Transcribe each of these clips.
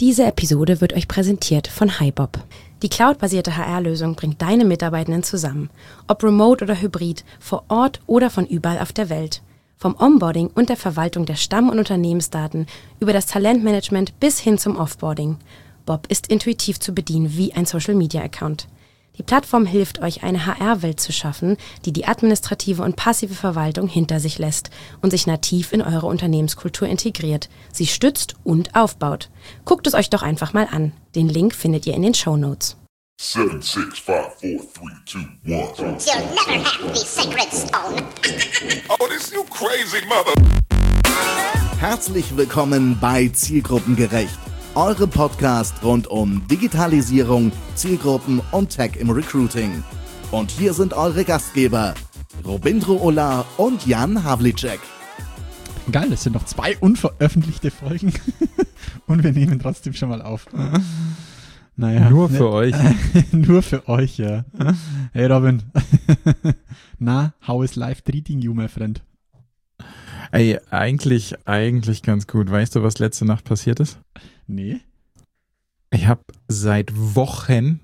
Diese Episode wird euch präsentiert von HiBob. Die cloudbasierte HR-Lösung bringt deine Mitarbeitenden zusammen. Ob remote oder hybrid, vor Ort oder von überall auf der Welt. Vom Onboarding und der Verwaltung der Stamm- und Unternehmensdaten über das Talentmanagement bis hin zum Offboarding. Bob ist intuitiv zu bedienen wie ein Social-Media-Account. Die Plattform hilft euch, eine HR-Welt zu schaffen, die die administrative und passive Verwaltung hinter sich lässt und sich nativ in eure Unternehmenskultur integriert, sie stützt und aufbaut. Guckt es euch doch einfach mal an. Den Link findet ihr in den Shownotes. 7, 6, 5, 4, 3, 2, 1. You'll never have the sacred stone. Oh, this you crazy mother... Herzlich willkommen bei Zielgruppengerecht, eure Podcast rund um Digitalisierung, Zielgruppen und Tech im Recruiting. Und hier sind eure Gastgeber, Robindro Ola und Jan Havlicek. Geil, es sind noch 2 unveröffentlichte Folgen und wir nehmen trotzdem schon mal auf. Naja, nur für euch. Nur für euch, ja. Hey Robin. Na, how is life treating you, my friend? Ey, eigentlich ganz gut. Weißt du, was letzte Nacht passiert ist? Nee. Ich habe seit Wochen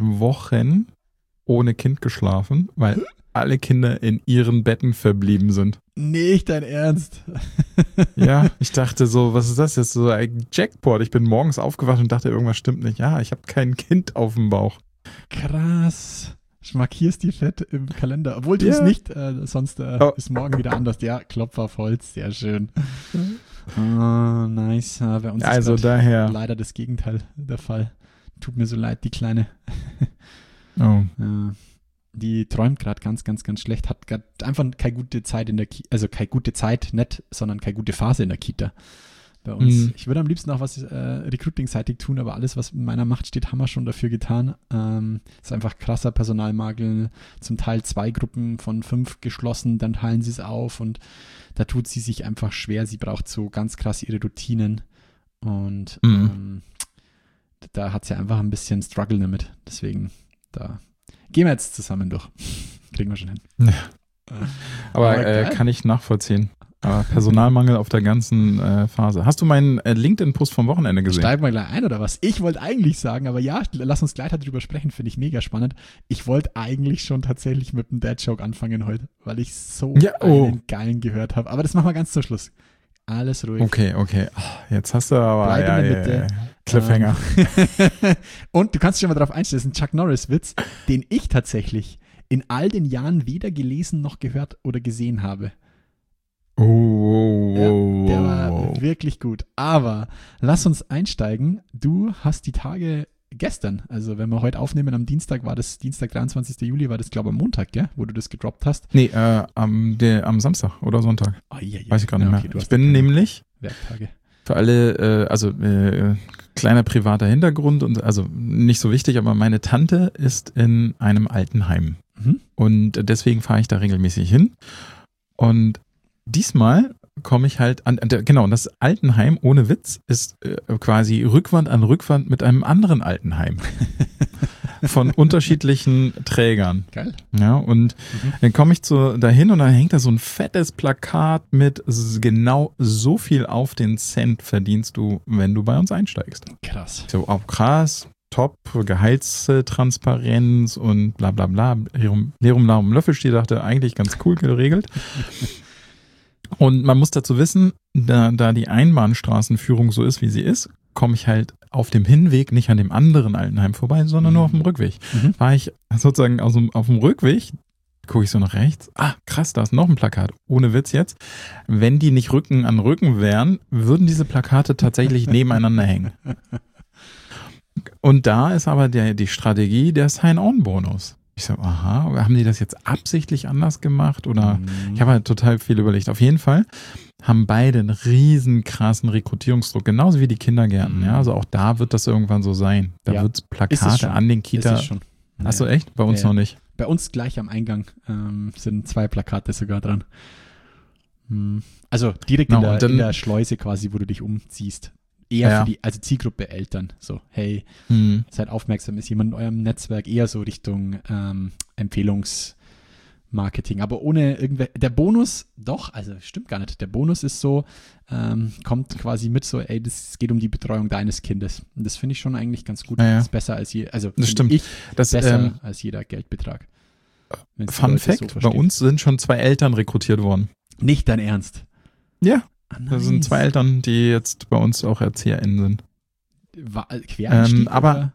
ohne Kind geschlafen, weil alle Kinder in ihren Betten verblieben sind. Nicht dein Ernst. Ja, ich dachte so, was ist das jetzt? So ein Jackpot. Ich bin morgens aufgewacht und dachte, irgendwas stimmt nicht. Ja, ich habe kein Kind auf dem Bauch. Krass. Ich markier's dir fett im Kalender. Obwohl du es nicht, sonst ist morgen wieder anders. Ja, Klopf auf Holz, sehr schön. Oh, nice. Bei uns also ist daher leider das Gegenteil der Fall. Tut mir so leid, die Kleine. Oh. Die träumt gerade ganz schlecht, hat gerade einfach keine gute Zeit in der Kita, also keine gute Zeit nicht, sondern keine gute Phase in der Kita bei uns. Mhm. Ich würde am liebsten auch was Recruiting-seitig tun, aber alles, was in meiner Macht steht, haben wir schon dafür getan. Ist einfach krasser Personalmangel, zum Teil 2 Gruppen von 5 geschlossen, dann teilen sie es auf und da tut sie sich einfach schwer. Sie braucht so ganz krass ihre Routinen und da hat sie einfach ein bisschen Struggle damit. Deswegen, da gehen wir jetzt zusammen durch. Kriegen wir schon hin. Ja. Aber kann ich nachvollziehen. Personalmangel auf der ganzen Phase. Hast du meinen LinkedIn-Post vom Wochenende gesehen? Steigen wir gleich ein, oder was? Ich wollte eigentlich sagen, aber ja, lass uns gleich darüber sprechen, finde ich mega spannend. Ich wollte eigentlich schon tatsächlich mit dem Dad-Joke anfangen heute, weil ich so einen geilen gehört habe. Aber das machen wir ganz zum Schluss. Alles ruhig. Okay. Oh, jetzt hast du aber Bleib in der Mitte. Cliffhanger. Und du kannst dich schon mal drauf einstellen, das ist ein Chuck Norris-Witz, den ich tatsächlich in all den Jahren weder gelesen noch gehört oder gesehen habe. Der war wirklich gut. Aber lass uns einsteigen. Du hast die Tage gestern, also wenn wir heute aufnehmen am Dienstag, war das Dienstag, 23. Juli, war das glaube ich am Montag, gell, wo du das gedroppt hast? Nee, am Samstag oder Sonntag. Oh, ja. Weiß ich gar nicht mehr. Okay, ich bin nämlich Werktage. für alle, kleiner privater Hintergrund und also nicht so wichtig, aber meine Tante ist in einem Altenheim. Und deswegen fahre ich da regelmäßig hin. Und diesmal komme ich halt an, genau, das Altenheim, ohne Witz, ist quasi Rückwand an Rückwand mit einem anderen Altenheim. Von unterschiedlichen Trägern. Geil. Ja, und dann komme ich dahin und dann hängt da so ein fettes Plakat mit genau so viel auf den Cent verdienst du, wenn du bei uns einsteigst. Krass. So, auch krass. Top, Gehaltstransparenz und bla bla bla. Lerum Larum Löffelstiel, dachte eigentlich ganz cool geregelt. Und man muss dazu wissen, da die Einbahnstraßenführung so ist, wie sie ist, komme ich halt auf dem Hinweg nicht an dem anderen Altenheim vorbei, sondern nur auf dem Rückweg. War ich sozusagen auf dem Rückweg, gucke ich so nach rechts, krass, da ist noch ein Plakat. Ohne Witz jetzt. Wenn die nicht Rücken an Rücken wären, würden diese Plakate tatsächlich nebeneinander hängen. Und da ist aber die Strategie der Sign-on-Bonus. Ich so, haben die das jetzt absichtlich anders gemacht? Oder ich habe halt total viel überlegt. Auf jeden Fall haben beide einen riesen krassen Rekrutierungsdruck, genauso wie die Kindergärten. Ja, also auch da wird das irgendwann so sein. Da wird es Plakate an den Kita. Hast du echt? Bei uns noch nicht. Bei uns gleich am Eingang sind 2 Plakate sogar dran. Also direkt in der Schleuse quasi, wo du dich umziehst. Eher für die Zielgruppe Eltern. So, hey, seid aufmerksam, ist jemand in eurem Netzwerk eher so Richtung Marketing, aber ohne der Bonus, doch, also stimmt gar nicht, der Bonus ist so, kommt quasi mit so, ey, es geht um die Betreuung deines Kindes. Und das finde ich schon eigentlich ganz gut. Ja. Das ist besser als das stimmt. Besser als jeder Geldbetrag. Fun Fact, bei uns sind schon 2 Eltern rekrutiert worden. Nicht dein Ernst? Ja, nice. Das sind 2 Eltern, die jetzt bei uns auch ErzieherInnen sind. Quereinstieg, aber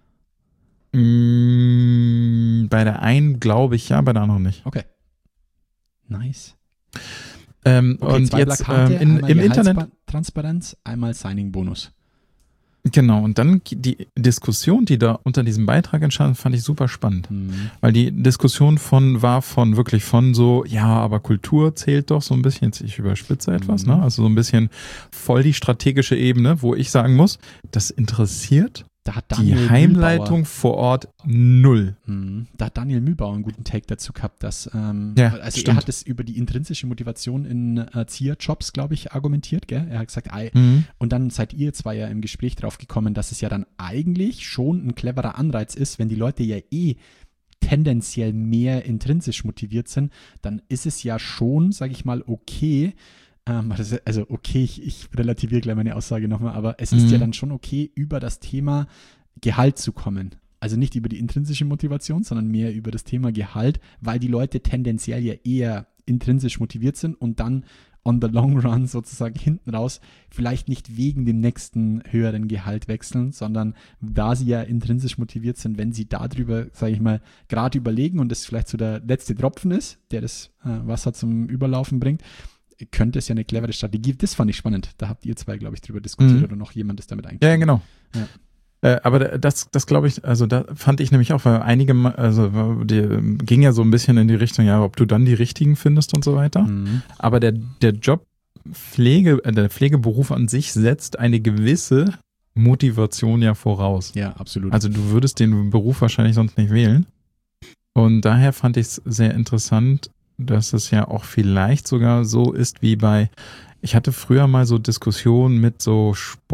bei der einen glaube ich ja, bei der anderen nicht. Okay. Nice. Und 2 jetzt Plakate, im Internet Transparenz, einmal Signing-Bonus. Genau, und dann die Diskussion, die da unter diesem Beitrag entstand, fand ich super spannend. Weil die Diskussion war wirklich von so, ja, aber Kultur zählt doch so ein bisschen, jetzt ich überspitze etwas, ne? Also so ein bisschen voll die strategische Ebene, wo ich sagen muss, das interessiert Da hat die Daniel Heimleitung vor Ort 0. Da hat Daniel Mühlbauer einen guten Take dazu gehabt, dass also stimmt. er hat es über die intrinsische Motivation in Erzieherjobs, glaube ich, argumentiert, gell? Er hat gesagt, und dann seid ihr 2 ja im Gespräch drauf gekommen, dass es ja dann eigentlich schon ein cleverer Anreiz ist, wenn die Leute ja tendenziell mehr intrinsisch motiviert sind, dann ist es ja schon, sage ich mal, okay, also okay, ich relativiere gleich meine Aussage nochmal, aber es ist ja dann schon okay, über das Thema Gehalt zu kommen. Also nicht über die intrinsische Motivation, sondern mehr über das Thema Gehalt, weil die Leute tendenziell ja eher intrinsisch motiviert sind und dann on the long run sozusagen hinten raus vielleicht nicht wegen dem nächsten höheren Gehalt wechseln, sondern da sie ja intrinsisch motiviert sind, wenn sie darüber, sage ich mal, gerade überlegen und das vielleicht so der letzte Tropfen ist, der das Wasser zum Überlaufen bringt, könnte es ja eine clevere Strategie. Das fand ich spannend. Da habt ihr 2, glaube ich, drüber diskutiert oder noch jemand ist damit eingestellt. Ja, genau. Ja. Aber das glaube ich, also da fand ich nämlich auch, weil einige, also die ging ja so ein bisschen in die Richtung, ja, ob du dann die richtigen findest und so weiter. Aber der Job der Pflegeberuf an sich setzt eine gewisse Motivation ja voraus. Ja, absolut. Also du würdest den Beruf wahrscheinlich sonst nicht wählen. Und daher fand ich es sehr interessant, dass es ja auch vielleicht sogar so ist wie ich hatte früher mal so Diskussionen mit so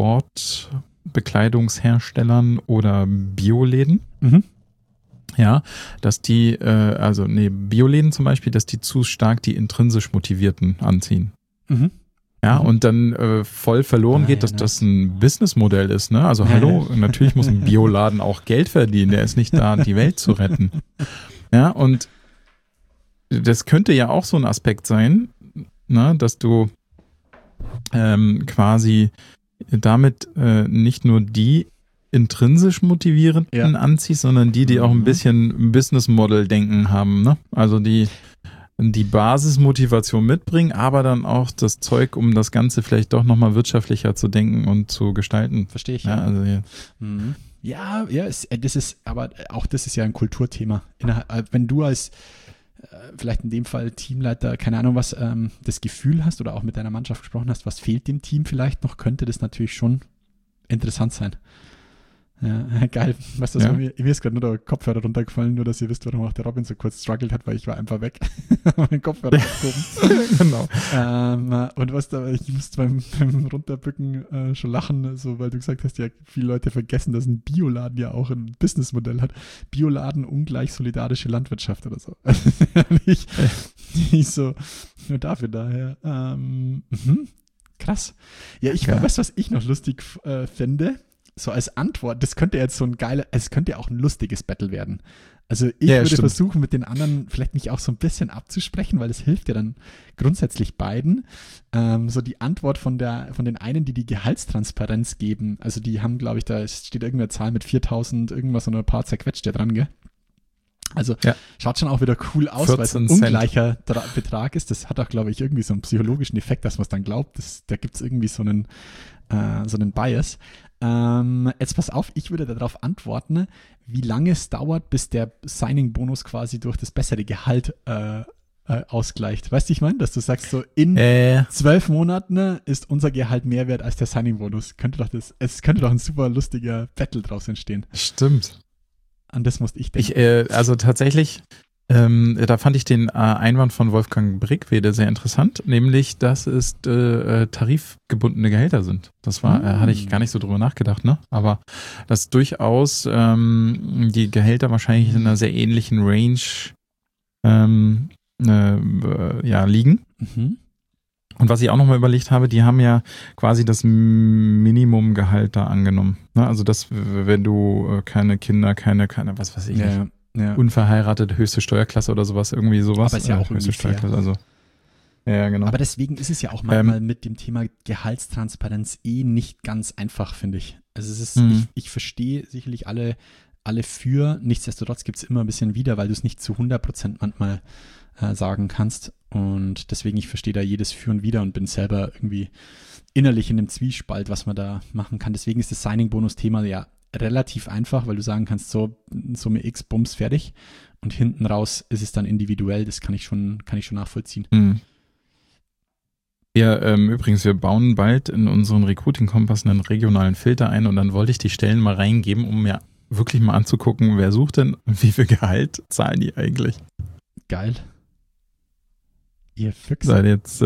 Sportbekleidungsherstellern oder Bioläden. Ja, dass die, Bioläden zum Beispiel, dass die zu stark die intrinsisch Motivierten anziehen. Ja, und dann voll verloren geht, dass das ein Businessmodell ist, ne? Also hallo, natürlich muss ein Bioladen auch Geld verdienen, der ist nicht da, die Welt zu retten. Ja, und das könnte ja auch so ein Aspekt sein, ne, dass du quasi damit nicht nur die intrinsisch Motivierenden anziehst, sondern die auch ein bisschen Business-Model-Denken haben, ne? Also die Basismotivation mitbringen, aber dann auch das Zeug, um das Ganze vielleicht doch nochmal wirtschaftlicher zu denken und zu gestalten. Verstehe ich. Ja, also das ist, aber auch das ist ja ein Kulturthema. Wenn du als vielleicht in dem Fall Teamleiter, keine Ahnung was, das Gefühl hast oder auch mit deiner Mannschaft gesprochen hast, was fehlt dem Team vielleicht noch, könnte das natürlich schon interessant sein. Ja, geil. Weißt du, mir ist gerade nur der Kopfhörer runtergefallen, nur dass ihr wisst, warum auch der Robin so kurz struggelt hat, weil ich war einfach weg. Mein Kopfhörer aufgehoben. Genau. Und ich musste beim Runterbücken schon lachen, so, weil du gesagt hast, ja, viele Leute vergessen, dass ein Bioladen ja auch ein Businessmodell hat. Bioladen ungleich solidarische Landwirtschaft oder so. nicht so, nur dafür daher. Krass. Ja, weißt du, was ich noch lustig fände? So als Antwort, das könnte jetzt so es könnte ja auch ein lustiges Battle werden. Also ich würde versuchen, mit den anderen vielleicht mich auch so ein bisschen abzusprechen, weil das hilft ja dann grundsätzlich beiden. So die Antwort von den einen, die Gehaltstransparenz geben, also die haben, glaube ich, da steht irgendeine Zahl mit 4.000 irgendwas und ein paar zerquetscht dran, gell? Also schaut schon auch wieder cool aus, weil es ein ungleicher Betrag ist. Das hat auch, glaube ich, irgendwie so einen psychologischen Effekt, dass man es dann glaubt. Da gibt es irgendwie so einen Bias. Jetzt pass auf, ich würde darauf antworten, wie lange es dauert, bis der Signing-Bonus quasi durch das bessere Gehalt ausgleicht. Weißt du, ich meine, dass du sagst, so in 12 Monaten ist unser Gehalt mehr wert als der Signing-Bonus. Es könnte doch ein super lustiger Battle draus entstehen. Stimmt. An das musste ich denken. Also tatsächlich, da fand ich den Einwand von Wolfgang Brickwede sehr interessant, nämlich, dass es tarifgebundene Gehälter sind. Das hatte ich gar nicht so drüber nachgedacht, ne? Aber dass durchaus die Gehälter wahrscheinlich in einer sehr ähnlichen Range liegen. Mhm. Und was ich auch nochmal überlegt habe, die haben ja quasi das Minimumgehalt da angenommen. Ne? Also das, wenn du keine Kinder, keine, was weiß ich nicht, unverheiratet, höchste Steuerklasse oder sowas, irgendwie sowas. Aber ist ja auch höchste irgendwie fair. Steuerklasse, also. Ja, genau. Aber deswegen ist es ja auch manchmal mit dem Thema Gehaltstransparenz nicht ganz einfach, finde ich. Also es ist, ich verstehe sicherlich alle für, nichtsdestotrotz gibt es immer ein bisschen wieder, weil du es nicht zu 100% manchmal sagen kannst. Und deswegen, ich verstehe da jedes Für und Wider und bin selber irgendwie innerlich in einem Zwiespalt, was man da machen kann. Deswegen ist das Signing-Bonus-Thema ja relativ einfach, weil du sagen kannst, so Summe X, Bums, fertig. Und hinten raus ist es dann individuell, das kann ich schon nachvollziehen. Ja, übrigens, wir bauen bald in unseren Recruiting-Kompass einen regionalen Filter ein und dann wollte ich die Stellen mal reingeben, um mir wirklich mal anzugucken, wer sucht denn und wie viel Gehalt zahlen die eigentlich. Geil. Ihr Füchse. Seid jetzt,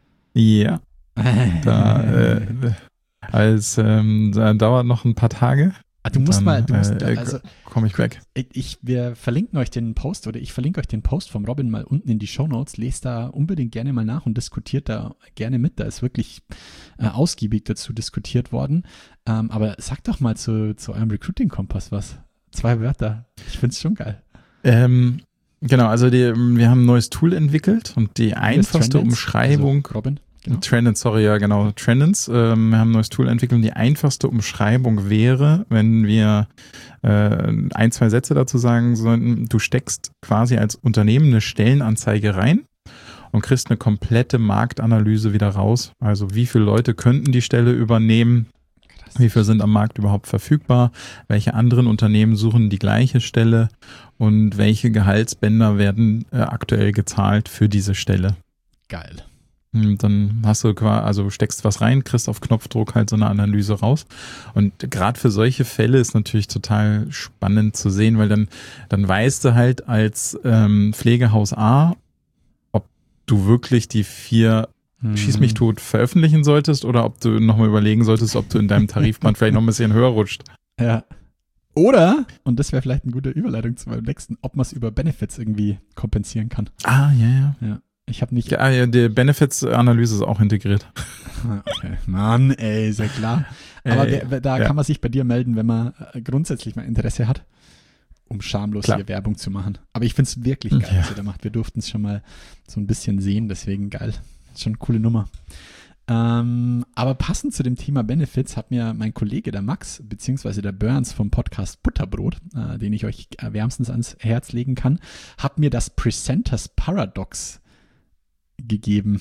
da dauert noch ein paar Tage. Du musst komme ich weg. Wir verlinken euch den Post oder ich verlinke euch den Post vom Robin mal unten in die Shownotes. Lest da unbedingt gerne mal nach und diskutiert da gerne mit. Da ist wirklich ausgiebig dazu diskutiert worden. Aber sag doch mal zu eurem Recruiting-Kompass was. 2 Wörter. Ich finde es schon geil. Genau, also wir haben ein neues Tool entwickelt und die einfachste Umschreibung. Also Robin? Genau. Trendance. Wir haben ein neues Tool entwickelt und die einfachste Umschreibung wäre, wenn wir 1, 2 Sätze dazu sagen sollten, du steckst quasi als Unternehmen eine Stellenanzeige rein und kriegst eine komplette Marktanalyse wieder raus. Also wie viele Leute könnten die Stelle übernehmen, wie viele sind am Markt überhaupt verfügbar, welche anderen Unternehmen suchen die gleiche Stelle und welche Gehaltsbänder werden aktuell gezahlt für diese Stelle. Geil. Dann hast du steckst was rein, kriegst auf Knopfdruck halt so eine Analyse raus. Und gerade für solche Fälle ist natürlich total spannend zu sehen, weil dann weißt du halt als Pflegehaus A, ob du wirklich die 4 Schieß mich tot veröffentlichen solltest oder ob du nochmal überlegen solltest, ob du in deinem Tarifband vielleicht noch ein bisschen höher rutscht. Ja. Oder, und das wäre vielleicht eine gute Überleitung zu meinem nächsten, ob man es über Benefits irgendwie kompensieren kann. Ja. Ich habe nicht. Ja, die Benefits-Analyse ist auch integriert. Okay. Mann, ist ja klar. Aber kann man sich bei dir melden, wenn man grundsätzlich mal Interesse hat, um schamlos hier Werbung zu machen. Aber ich finde es wirklich geil, was ihr da macht. Wir durften es schon mal so ein bisschen sehen, deswegen geil. Schon eine coole Nummer. Aber passend zu dem Thema Benefits hat mir mein Kollege, der Max, beziehungsweise der Burns vom Podcast Butterbrot, den ich euch wärmstens ans Herz legen kann, hat mir das Presenters Paradox mitgegeben.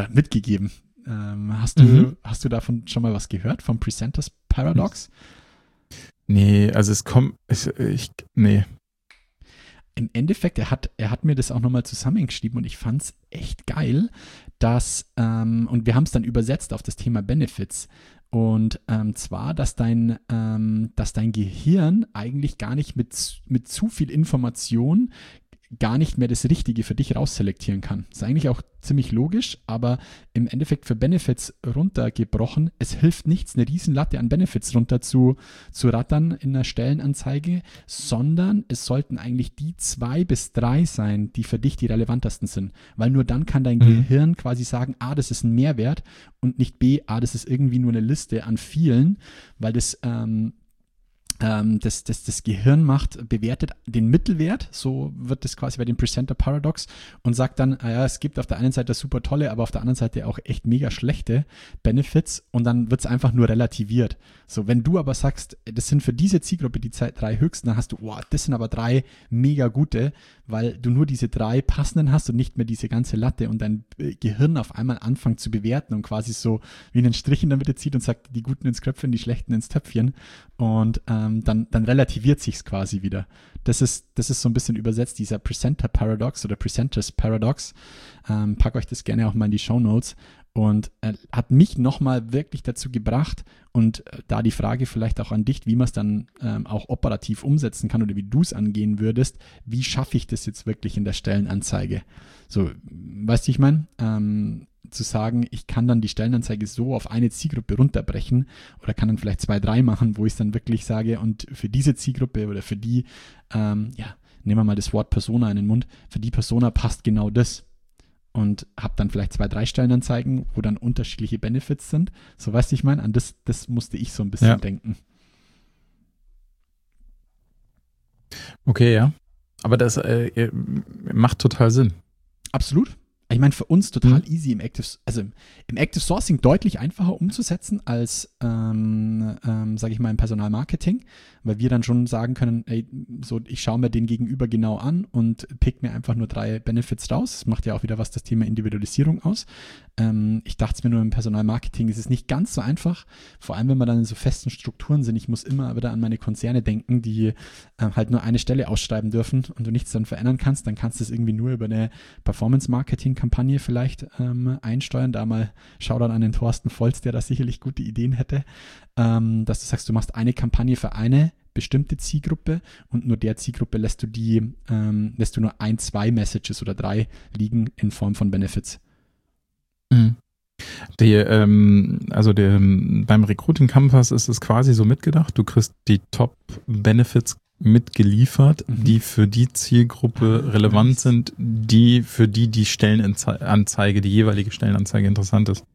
Hast du davon schon mal was gehört, vom Presenters Paradox? Nee, also nee. Im Endeffekt, er hat mir das auch nochmal zusammengeschrieben und ich fand es echt geil, dass, und wir haben es dann übersetzt auf das Thema Benefits, und zwar, dass dein Gehirn eigentlich gar nicht mit zu viel Information gar nicht mehr das Richtige für dich rausselektieren kann. Das ist eigentlich auch ziemlich logisch, aber im Endeffekt für Benefits runtergebrochen, es hilft nichts, eine Riesenlatte an Benefits runter zu rattern in einer Stellenanzeige, sondern es sollten eigentlich die 2 bis 3 sein, die für dich die relevantesten sind, weil nur dann kann dein Gehirn quasi sagen, A, das ist ein Mehrwert und nicht B, das ist irgendwie nur eine Liste an vielen, weil das Gehirn bewertet den Mittelwert, so wird das quasi bei dem Presenter Paradox, und sagt dann, es gibt auf der einen Seite super tolle, aber auf der anderen Seite auch echt mega schlechte Benefits, und dann wird es einfach nur relativiert. So, wenn du aber sagst, das sind für diese Zielgruppe die 3 höchsten, dann hast du, das sind aber 3 mega gute, weil du nur diese 3 passenden hast und nicht mehr diese ganze Latte, und dein Gehirn auf einmal anfängt zu bewerten und quasi so wie einen Strich in der Mitte zieht und sagt, die Guten ins Köpfchen, die Schlechten ins Töpfchen, und dann relativiert sich's quasi wieder. Das ist so ein bisschen übersetzt, dieser Presenter Paradox oder Presenters Paradox. Pack euch das gerne auch mal in die Shownotes, und hat mich nochmal wirklich dazu gebracht, und da die Frage vielleicht auch an dich, wie man es dann auch operativ umsetzen kann oder wie du es angehen würdest, wie schaffe ich das jetzt wirklich in der Stellenanzeige? So, weißt du, ich meine, zu sagen, ich kann dann die Stellenanzeige so auf eine Zielgruppe runterbrechen oder kann dann vielleicht 2, 3 machen, wo ich es dann wirklich sage, und für diese Zielgruppe oder für die, nehmen wir mal das Wort Persona in den Mund, für die Persona passt genau das. Und habe dann vielleicht 2, 3 Stellenanzeigen, wo dann unterschiedliche Benefits sind. So, weißt du, ich meine, an das musste ich so ein bisschen denken. Okay, ja. Aber das macht total Sinn. Absolut. Ich meine, für uns total easy im Active Sourcing deutlich einfacher umzusetzen als, sage ich mal, im Personalmarketing, weil wir dann schon sagen können, ey, so, ich schaue mir den Gegenüber genau an und pick mir einfach nur 3 Benefits raus. Das macht ja auch wieder was das Thema Individualisierung aus. Ich dachte es mir nur, im Personalmarketing ist es nicht ganz so einfach, vor allem wenn wir dann in so festen Strukturen sind. Ich muss immer wieder an meine Konzerne denken, die halt nur eine Stelle ausschreiben dürfen und du nichts dann verändern kannst, dann kannst du es irgendwie nur über eine Performance-Marketing-Kampagne vielleicht einsteuern. Da mal Shoutout an den Thorsten Volz, der da sicherlich gute Ideen hätte, dass du sagst, du machst eine Kampagne für eine bestimmte Zielgruppe und nur der Zielgruppe lässt du nur 1, 2 Messages oder 3 liegen in Form von Benefits. Mhm. Beim Recruiting Campus ist es quasi so mitgedacht, du kriegst die Top-Benefits mitgeliefert, die für die Zielgruppe relevant sind, für die Stellenanzeige, die jeweilige Stellenanzeige interessant ist.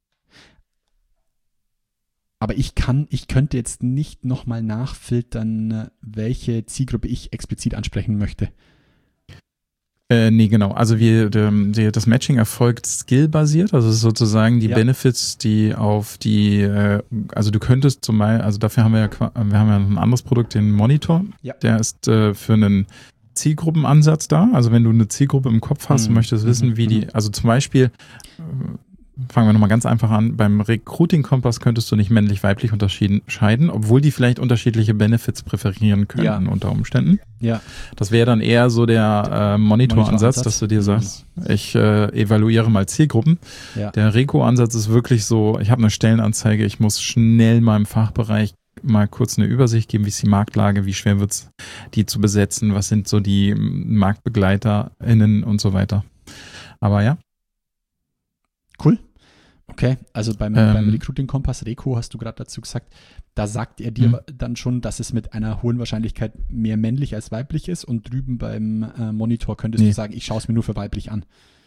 Aber ich könnte jetzt nicht nochmal nachfiltern, welche Zielgruppe ich explizit ansprechen möchte. Nee, genau. Also das Matching erfolgt skillbasiert, also sozusagen die Benefits, die auf die, also du könntest zum Beispiel, also dafür haben wir ja ein anderes Produkt, den Monitor, der ist für einen Zielgruppenansatz da. Also wenn du eine Zielgruppe im Kopf hast und möchtest wissen, wie die, also zum Beispiel, fangen wir nochmal ganz einfach an, beim Recruiting-Kompass könntest du nicht männlich-weiblich unterscheiden, obwohl die vielleicht unterschiedliche Benefits präferieren könnten unter Umständen. Ja. Das wäre dann eher so der Monitoransatz, dass du dir sagst, ich evaluiere mal Zielgruppen. Ja. Der Reco-Ansatz ist wirklich so, ich habe eine Stellenanzeige, ich muss schnell mal im Fachbereich mal kurz eine Übersicht geben, wie ist die Marktlage, wie schwer wird es, die zu besetzen, was sind so die MarktbegleiterInnen und so weiter. Aber ja. Cool. Okay, also beim Recruiting-Kompass Reco hast du gerade dazu gesagt, da sagt er dir dann schon, dass es mit einer hohen Wahrscheinlichkeit mehr männlich als weiblich ist und drüben beim Monitor könntest du sagen, ich schaue es mir nur für weiblich an.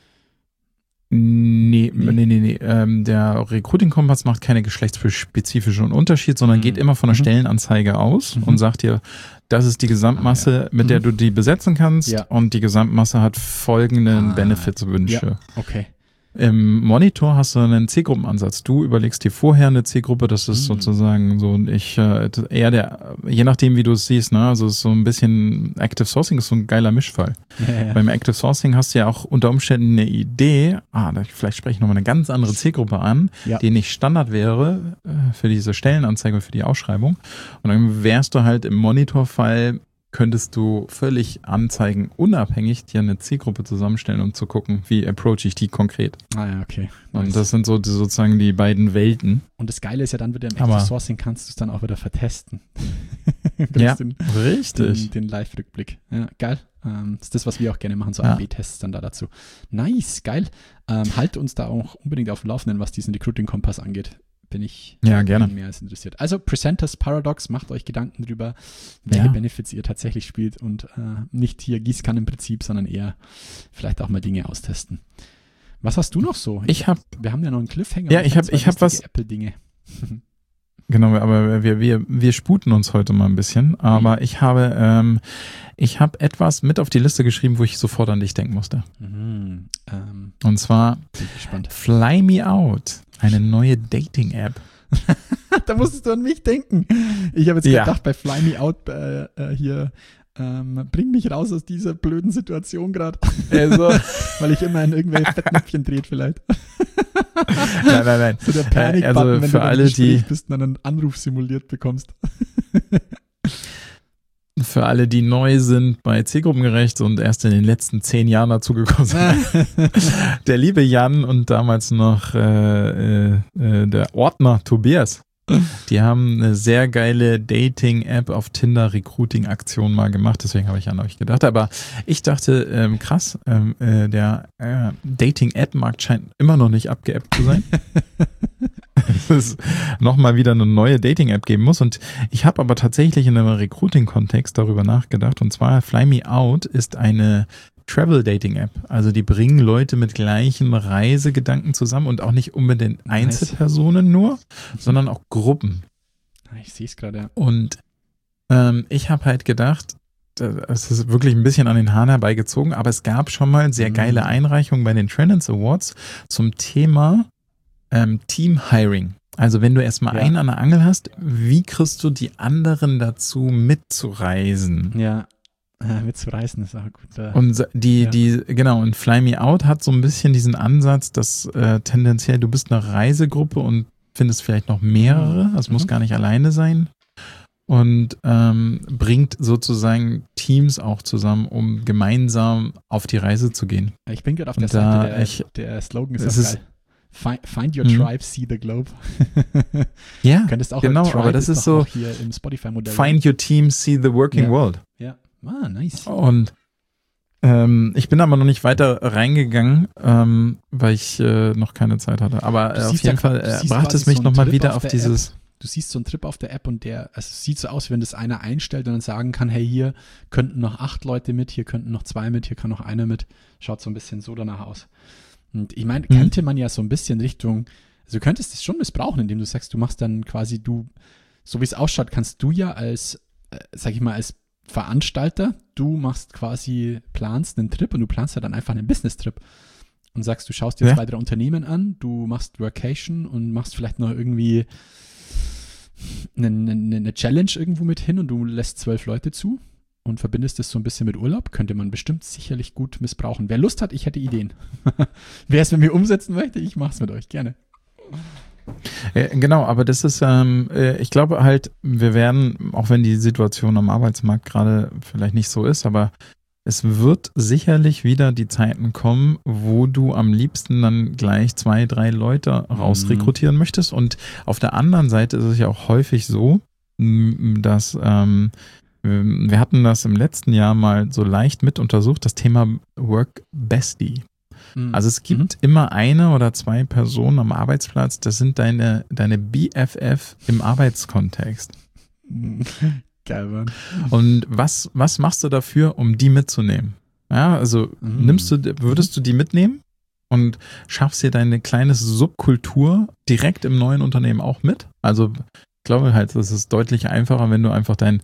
Nee. Der Recruiting-Kompass macht keine geschlechtsspezifischen Unterschied, sondern geht immer von der Stellenanzeige aus und sagt dir, das ist die Gesamtmasse, mit der du die besetzen kannst und die Gesamtmasse hat folgenden Benefits-Wünsche. Ja. Okay. Im Monitor hast du einen Zielgruppenansatz. Du überlegst dir vorher eine Zielgruppe, das ist sozusagen so, je nachdem wie du es siehst, ne, also so ein bisschen Active Sourcing ist so ein geiler Mischfall. Ja. Beim Active Sourcing hast du ja auch unter Umständen eine Idee, vielleicht spreche ich nochmal eine ganz andere Zielgruppe an, die nicht Standard wäre für diese Stellenanzeige, für die Ausschreibung. Und dann wärst du halt im Monitorfall, könntest du völlig anzeigenunabhängig dir eine Zielgruppe zusammenstellen, um zu gucken, wie approach ich die konkret. Okay. Nice. Und das sind so sozusagen die beiden Welten. Und das Geile ist ja dann wieder im Active Sourcing kannst du es dann auch wieder vertesten. Richtig. Den Live-Rückblick. Ja, geil. Das ist das, was wir auch gerne machen, so A/B-Tests dann da dazu. Nice, geil. Halt uns da auch unbedingt auf dem Laufenden, was diesen Recruiting-Kompass angeht. Bin ich gerne mehr als interessiert. Also Presenters Paradox, macht euch Gedanken drüber, welche Benefits ihr tatsächlich spielt und nicht hier Gießkannenprinzip, sondern eher vielleicht auch mal Dinge austesten. Was hast du noch so? Wir haben ja noch einen Cliffhanger. Ja, ich hab was. Apple-Dinge. Genau, aber wir sputen uns heute mal ein bisschen. Aber ich habe etwas mit auf die Liste geschrieben, wo ich sofort an dich denken musste. Und zwar Fly Me Out, eine neue Dating-App. Da musstest du an mich denken. Ich habe jetzt gedacht, bei Fly Me Out hier bring mich raus aus dieser blöden Situation gerade. Also, weil ich immer in irgendwelche Fettnäpfchen dreht vielleicht. Nein. So der Panik-Button, also wenn für du alle, im Gespräch bist und dann einen Anruf simuliert bekommst. Für alle, die neu sind bei Zielgruppengerecht und erst in den letzten 10 Jahren dazugekommen sind. Der liebe Jan und damals noch der Ordner Tobias. Die haben eine sehr geile Dating-App auf Tinder-Recruiting-Aktion mal gemacht, deswegen habe ich an euch gedacht. Aber ich dachte, krass, der Dating-App-Markt scheint immer noch nicht abgeappt zu sein. dass es nochmal wieder eine neue Dating-App geben muss. Und ich habe aber tatsächlich in einem Recruiting-Kontext darüber nachgedacht. Und zwar Fly Me Out ist eine Travel-Dating-App. Also die bringen Leute mit gleichen Reisegedanken zusammen und auch nicht unbedingt Einzelpersonen nur, sondern auch Gruppen. Ich sehe es gerade, ja. Und ich habe halt gedacht, es ist wirklich ein bisschen an den Haaren herbeigezogen, aber es gab schon mal sehr geile Einreichungen bei den Trends Awards zum Thema Team Hiring. Also wenn du erstmal einen an der Angel hast, wie kriegst du die anderen dazu mitzureisen? Ja, mitzureisen ist auch gut. Und genau, und Fly Me Out hat so ein bisschen diesen Ansatz, dass tendenziell du bist eine Reisegruppe und findest vielleicht noch mehrere, also muss gar nicht alleine sein. Und bringt sozusagen Teams auch zusammen, um gemeinsam auf die Reise zu gehen. Ich bin gerade auf der Seite, der Slogan ist auch geil. Find your tribe, see the globe. Ja, könntest auch genau, aber das ist so hier im Spotify-Modell. Find your team, see the working world. Ja, nice. Und ich bin aber noch nicht weiter reingegangen, weil ich noch keine Zeit hatte. Aber auf jeden Fall brachte es mich nochmal wieder auf dieses... Du siehst so einen Trip auf der App und es sieht so aus, wenn das einer einstellt und dann sagen kann, hey, hier könnten noch 8 Leute mit, hier könnten noch 2 mit, hier kann noch einer mit. Schaut so ein bisschen so danach aus. Und ich meine, könnte man ja so ein bisschen Richtung, also du könntest es schon missbrauchen, indem du sagst, du machst dann quasi so wie es ausschaut, kannst du ja als, sag ich mal, als Veranstalter, du planst einen Trip und du planst ja dann einfach einen Business-Trip und sagst, du schaust dir 2, 3 Unternehmen an, du machst Workation und machst vielleicht noch irgendwie eine Challenge irgendwo mit hin und du lässt 12 Leute zu und verbindest das so ein bisschen mit Urlaub, könnte man bestimmt sicherlich gut missbrauchen. Wer Lust hat, ich hätte Ideen. Wer es mit mir umsetzen möchte, ich mache es mit euch, gerne. Genau, aber das ist, ich glaube halt, wir werden, auch wenn die Situation am Arbeitsmarkt gerade vielleicht nicht so ist, aber es wird sicherlich wieder die Zeiten kommen, wo du am liebsten dann gleich 2, 3 Leute rausrekrutieren möchtest. Und auf der anderen Seite ist es ja auch häufig so, dass wir hatten das im letzten Jahr mal so leicht mit untersucht, das Thema Work Bestie. Also es gibt immer 1 oder 2 Personen am Arbeitsplatz, das sind deine BFF im Arbeitskontext. Geil, Mann. Und was machst du dafür, um die mitzunehmen? Ja, also würdest du die mitnehmen und schaffst dir deine kleine Subkultur direkt im neuen Unternehmen auch mit? Also ich glaube halt, das ist deutlich einfacher, wenn du einfach dein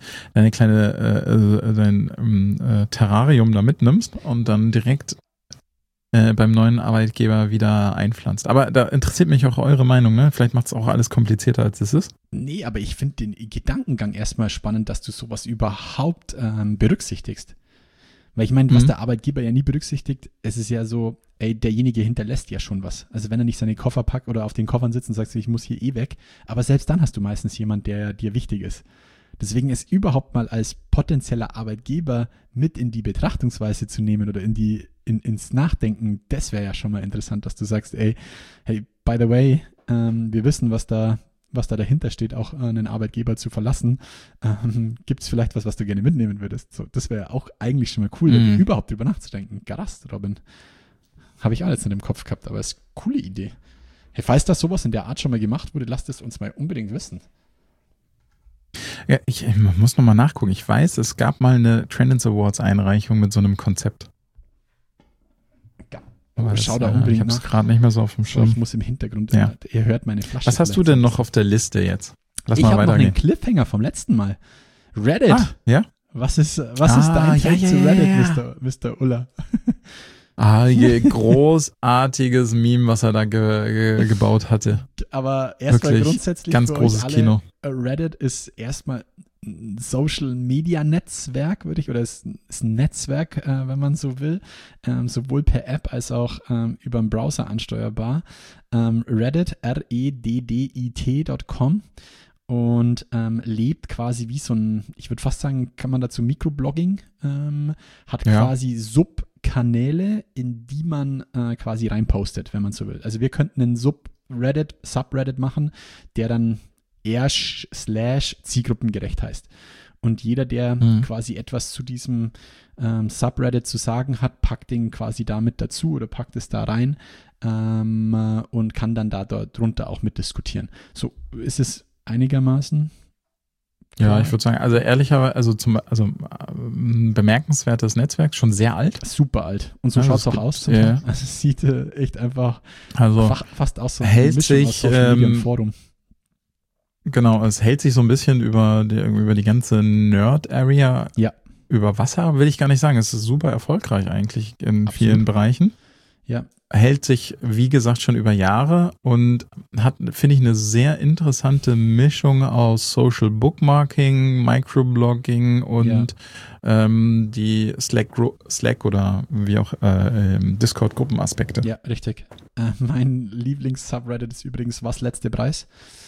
Terrarium da mitnimmst und dann direkt beim neuen Arbeitgeber wieder einpflanzt. Aber da interessiert mich auch eure Meinung, ne? Vielleicht macht es auch alles komplizierter, als es ist. Nee, aber ich finde den Gedankengang erstmal spannend, dass du sowas überhaupt berücksichtigst. Weil ich meine, was der Arbeitgeber ja nie berücksichtigt, es ist ja so, derjenige hinterlässt ja schon was. Also wenn er nicht seine Koffer packt oder auf den Koffern sitzt und sagt, ich muss hier weg, aber selbst dann hast du meistens jemand, der dir wichtig ist. Deswegen ist überhaupt mal als potenzieller Arbeitgeber mit in die Betrachtungsweise zu nehmen oder ins Nachdenken, das wäre ja schon mal interessant, dass du sagst, hey, by the way, wir wissen, was da dahinter steht, auch einen Arbeitgeber zu verlassen. Gibt es vielleicht was du gerne mitnehmen würdest? So, das wäre auch eigentlich schon mal cool, überhaupt drüber nachzudenken. Garast, Robin. Habe ich alles in dem Kopf gehabt, aber ist eine coole Idee. Hey, falls das sowas in der Art schon mal gemacht wurde, lasst es uns mal unbedingt wissen. Ja, ich muss nochmal nachgucken. Ich weiß, es gab mal eine Trends Awards Einreichung mit so einem Konzept. Aber schau da unbedingt nach. Ich habe es gerade nicht mehr so auf dem Schirm. Ich muss im Hintergrund, ihr hört meine Flasche. Was hast du denn noch auf der Liste jetzt? Ich habe noch einen Cliffhanger vom letzten Mal. Reddit. Ja? Was ist dein Take zu Reddit, Mr. Uller? Großartiges Meme, was er da gebaut hatte. Aber erstmal grundsätzlich ganz für großes euch alle, Kino. Reddit ist erstmal ein Social-Media-Netzwerk, oder ist ein Netzwerk, wenn man so will, sowohl per App als auch über den Browser ansteuerbar. Reddit, reddit.com und lebt quasi wie so ein, ich würde fast sagen, kann man dazu Mikroblogging, hat quasi Subkanäle, in die man quasi reinpostet, wenn man so will. Also wir könnten einen Subreddit machen, der dann r/zielgruppengerecht heißt. Und jeder, der quasi etwas zu diesem Subreddit zu sagen hat, packt den quasi damit dazu oder packt es da rein und kann dann darunter auch mitdiskutieren. So ist es einigermaßen. Ja, ich würde sagen, also ehrlicherweise, ein bemerkenswertes Netzwerk, schon sehr alt. Super alt. Und so Ja, schaut es das auch aus. ja. Also es sieht echt einfach fast aus so hält Mischung sich, aus Social Media im Forum. Genau, es hält sich so ein bisschen über die ganze Nerd-Area über Wasser, will ich gar nicht sagen. Es ist super erfolgreich eigentlich in vielen Bereichen. Ja. Hält sich, wie gesagt, schon über Jahre und hat, finde ich, eine sehr interessante Mischung aus Social Bookmarking, Microblogging und die Slack oder wie auch Discord-Gruppenaspekte. Ja, richtig. Mein Lieblings-Subreddit ist übrigens Was letzte Preis.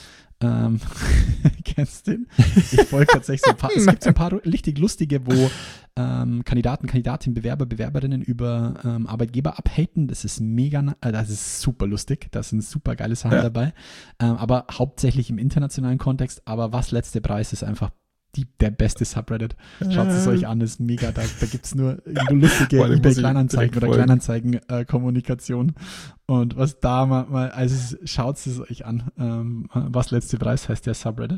Kennst du den? Ich folge tatsächlich so ein paar. Es gibt so ein paar richtig lustige, wo Kandidaten, Kandidatinnen, Bewerber, Bewerberinnen über Arbeitgeber abhaten. Das ist das ist super lustig. Da sind super geile Sachen dabei. Aber hauptsächlich im internationalen Kontext. Aber Was letzte Preis ist einfach der beste Subreddit. Schaut es euch an, ist mega. Da gibt es nur lustige eBay-Kleinanzeigen oder Kleinanzeigen-Kommunikation. Und was da mal, also schaut es euch an. Was letzte Preis heißt der Subreddit.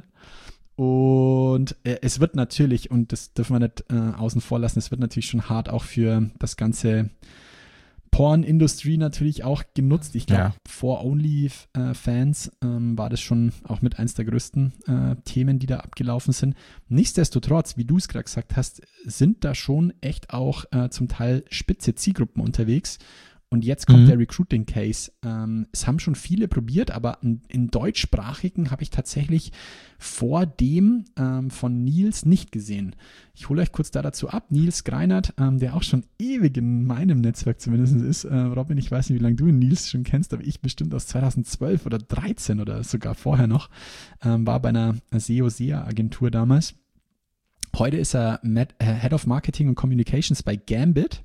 Und es wird natürlich, und das dürfen wir nicht außen vor lassen, es wird natürlich schon hart auch für das ganze Porn-Industrie natürlich auch genutzt. Ich glaube, for OnlyFans war das schon auch mit eins der größten Themen, die da abgelaufen sind. Nichtsdestotrotz, wie du es gerade gesagt hast, sind da schon echt auch zum Teil spitze Zielgruppen unterwegs. Und jetzt kommt der Recruiting-Case. Es haben schon viele probiert, aber in deutschsprachigen habe ich tatsächlich vor dem von Nils nicht gesehen. Ich hole euch kurz dazu ab. Nils Greinert, der auch schon ewig in meinem Netzwerk zumindest ist. Robin, ich weiß nicht, wie lange du Nils schon kennst, aber ich bestimmt aus 2012 oder 2013 oder sogar vorher noch. War bei einer SEO-SEA-Agentur damals. Heute ist er Head of Marketing und Communications bei Gambit.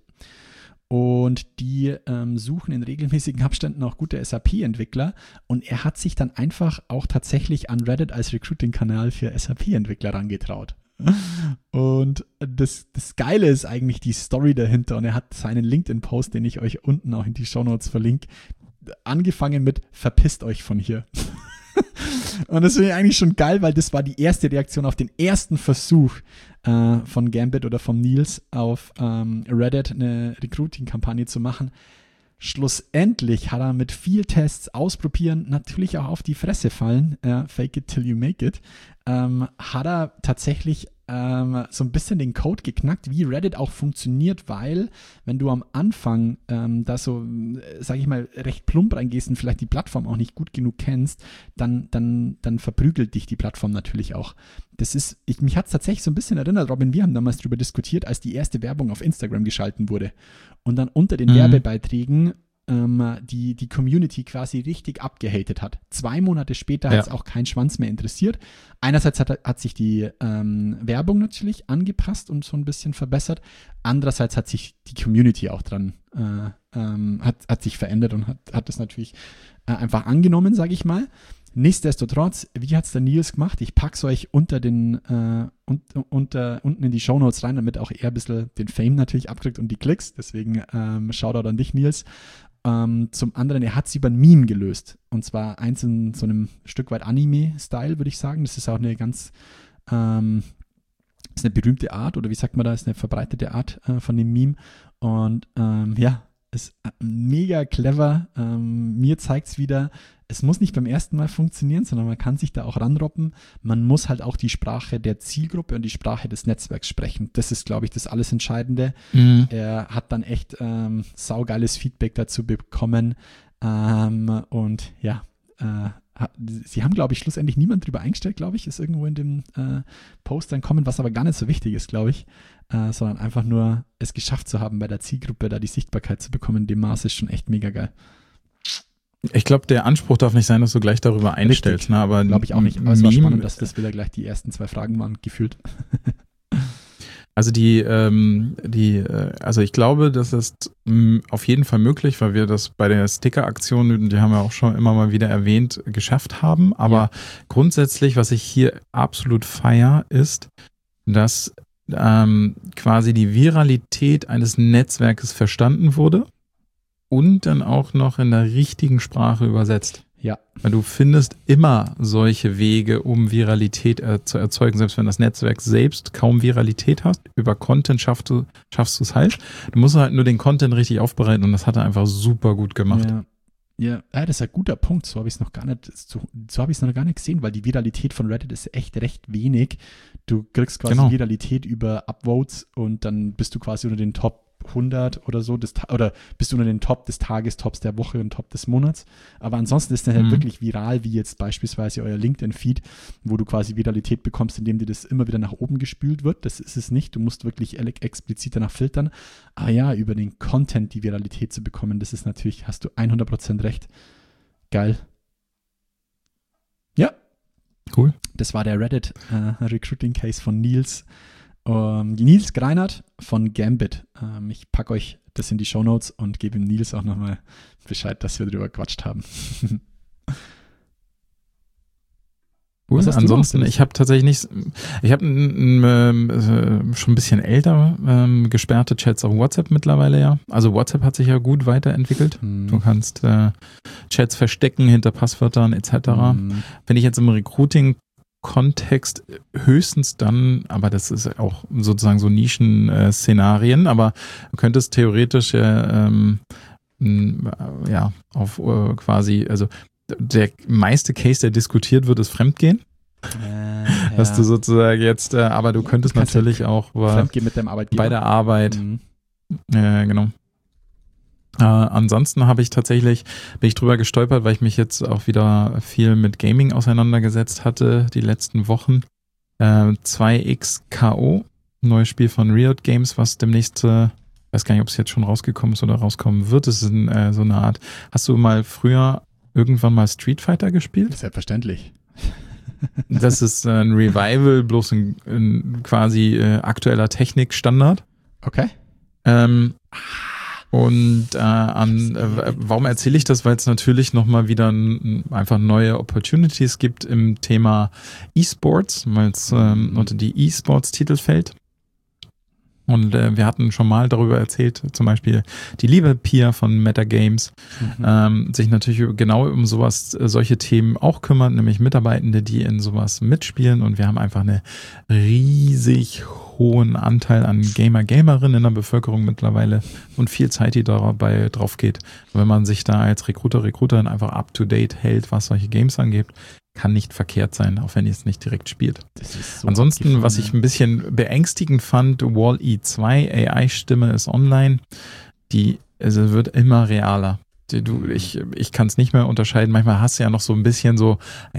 Und die suchen in regelmäßigen Abständen auch gute SAP-Entwickler. Und er hat sich dann einfach auch tatsächlich an Reddit als Recruiting-Kanal für SAP-Entwickler rangetraut. Und das Geile ist eigentlich die Story dahinter. Und er hat seinen LinkedIn-Post, den ich euch unten auch in die Shownotes verlinke, angefangen mit "Verpisst euch von hier". Und das finde ich eigentlich schon geil, weil das war die erste Reaktion auf den ersten Versuch von Gambit oder von Nils auf Reddit eine Recruiting-Kampagne zu machen. Schlussendlich hat er mit viel Tests ausprobieren, natürlich auch auf die Fresse fallen, fake it till you make it, hat er tatsächlich so ein bisschen den Code geknackt, wie Reddit auch funktioniert, weil wenn du am Anfang da so, sag ich mal, recht plump reingehst und vielleicht die Plattform auch nicht gut genug kennst, dann verprügelt dich die Plattform natürlich auch. Mich hat es tatsächlich so ein bisschen erinnert, Robin, wir haben damals darüber diskutiert, als die erste Werbung auf Instagram geschalten wurde und dann unter den Werbebeiträgen die Community quasi richtig abgehatet hat. 2 Monate später hat es auch keinen Schwanz mehr interessiert. Einerseits hat sich die Werbung natürlich angepasst und so ein bisschen verbessert. Andererseits hat sich die Community auch dran hat sich verändert und hat das natürlich einfach angenommen, sage ich mal. Nichtsdestotrotz, wie hat es der Nils gemacht? Ich packe es euch unten in die Shownotes rein, damit auch er ein bisschen den Fame natürlich abkriegt und die Klicks. Deswegen Shoutout an dich, Nils. Zum anderen, er hat es über ein Meme gelöst. Und zwar eins in so einem Stück weit Anime-Style, würde ich sagen. Das ist auch eine ganz ist eine berühmte Art, oder wie sagt man da, ist eine verbreitete Art von dem Meme. Und ist mega clever. Mir zeigt es wieder, es muss nicht beim ersten Mal funktionieren, sondern man kann sich da auch ranroppen. Man muss halt auch die Sprache der Zielgruppe und die Sprache des Netzwerks sprechen. Das ist, glaube ich, das alles Entscheidende. Er hat dann echt saugeiles Feedback dazu bekommen. Und ja, sie haben, glaube ich, schlussendlich niemand drüber eingestellt, glaube ich, ist irgendwo in dem Post dann kommen, was aber gar nicht so wichtig ist, glaube ich, sondern einfach nur es geschafft zu haben, bei der Zielgruppe da die Sichtbarkeit zu bekommen, in dem Maß ist schon echt mega geil. Ich glaube, der Anspruch darf nicht sein, dass du gleich darüber einstellst. Ne? Aber glaube ich auch nicht. Aber es war spannend, dass das wieder gleich die ersten 2 Fragen waren, gefühlt. Also also ich glaube, das ist auf jeden Fall möglich, weil wir das bei der Sticker-Aktion, die haben wir auch schon immer mal wieder erwähnt, geschafft haben. Aber grundsätzlich, was ich hier absolut feiere, ist, dass quasi die Viralität eines Netzwerkes verstanden wurde und dann auch noch in der richtigen Sprache übersetzt. Ja. Weil du findest immer solche Wege, um Viralität zu erzeugen, selbst wenn das Netzwerk selbst kaum Viralität hat. Über Content schaffst du es halt. Du musst halt nur den Content richtig aufbereiten und das hat er einfach super gut gemacht. Ja, das ist ein guter Punkt. So habe ich es noch gar nicht gesehen, weil die Viralität von Reddit ist echt recht wenig. Du kriegst quasi Viralität über Upvotes und dann bist du quasi unter den Top 100 oder so, oder bist du unter den Top des Tages, Tops der Woche und Top des Monats. Aber ansonsten ist das halt wirklich viral, wie jetzt beispielsweise euer LinkedIn-Feed, wo du quasi Viralität bekommst, indem dir das immer wieder nach oben gespült wird. Das ist es nicht. Du musst wirklich explizit danach filtern. Aber ja, über den Content die Viralität zu bekommen, das ist natürlich, hast du 100% recht. Geil. Ja. Cool. Das war der Reddit Recruiting Case von Nils. Nils Greinert von Gambit. Ich packe euch das in die Shownotes und gebe ihm Nils auch nochmal Bescheid, dass wir drüber gequatscht haben. Cool. Ansonsten, ich habe tatsächlich nichts, ich habe schon ein bisschen älter gesperrte Chats auf WhatsApp mittlerweile, ja. Also WhatsApp hat sich ja gut weiterentwickelt. Du kannst Chats verstecken hinter Passwörtern etc. Wenn ich jetzt im Recruiting-Kontext höchstens dann, aber das ist auch sozusagen so Nischen-Szenarien, aber du könntest theoretisch auf quasi, also der meiste Case, der diskutiert wird, ist Fremdgehen. Dass du sozusagen jetzt, aber du könntest natürlich auch Fremdgehen mit deinem Arbeitgeber. Bei der Arbeit. Genau. Ansonsten bin ich drüber gestolpert, weil ich mich jetzt auch wieder viel mit Gaming auseinandergesetzt hatte, die letzten Wochen. 2XKO, neues Spiel von Riot Games, was demnächst, weiß gar nicht, ob es jetzt schon rausgekommen ist oder rauskommen wird. Es ist so eine Art, hast du mal früher irgendwann mal Street Fighter gespielt? Selbstverständlich. Das ist ein Revival, bloß ein quasi aktueller Technikstandard. Okay. Warum erzähle ich das? Weil es natürlich nochmal wieder einfach neue Opportunities gibt im Thema E-Sports, weil es unter die E-Sports-Titel fällt. Und wir hatten schon mal darüber erzählt, zum Beispiel die liebe Pia von Metagames sich natürlich genau um solche Themen auch kümmert, nämlich Mitarbeitende, die in sowas mitspielen. Und wir haben einfach einen riesig hohen Anteil an Gamerinnen in der Bevölkerung mittlerweile und viel Zeit, die dabei drauf geht. Wenn man sich da als Recruiterin einfach up-to-date hält, was solche Games angeht, kann nicht verkehrt sein, auch wenn ihr es nicht direkt spielt. So ansonsten, was ich ein bisschen beängstigend fand, Wall-E 2, AI-Stimme ist online, es wird immer realer. Ich kann es nicht mehr unterscheiden. Manchmal hast du ja noch so ein bisschen so